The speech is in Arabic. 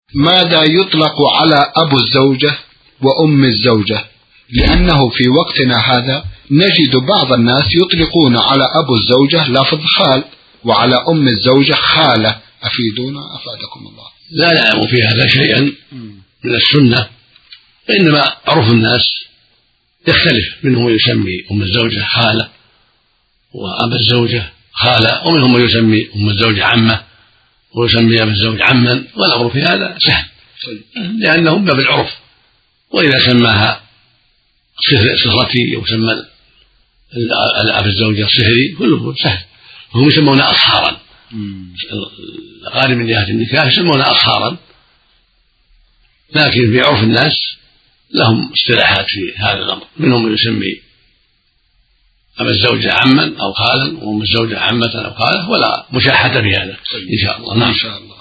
ماذا يطلق على أبو الزوجة وأم الزوجة؟ لأنه في وقتنا هذا نجد بعض الناس يطلقون على أبو الزوجة لفظ خال وعلى أم الزوجة خالة، أفيدونا أفادكم الله. لا نعلم في هذا شيئا من السنة، وإنما عرف الناس يختلف، منهم يسمي أم الزوجة خالة وأبا الزوجة خالة، ومنهم من يسمي أم الزوجة عمة ويسمي أبا الزوج عما، والأمر في هذا سهل لأنهم باب العرف، وإذا سماها صهرتي أو سمى أبا الزوجة صهري كله سهل، وهم يسمون أصهارا، الأقارب من جهة النكاح يسمون أصهارا، لكن في عرف الناس لهم اصطلاحات في هذا الأمر، منهم من يسمي أبا الزوجة عما أو خالا وأم الزوجة عمة أو خالة، ولا مشاحة في هذا إن شاء الله. إن شاء الله.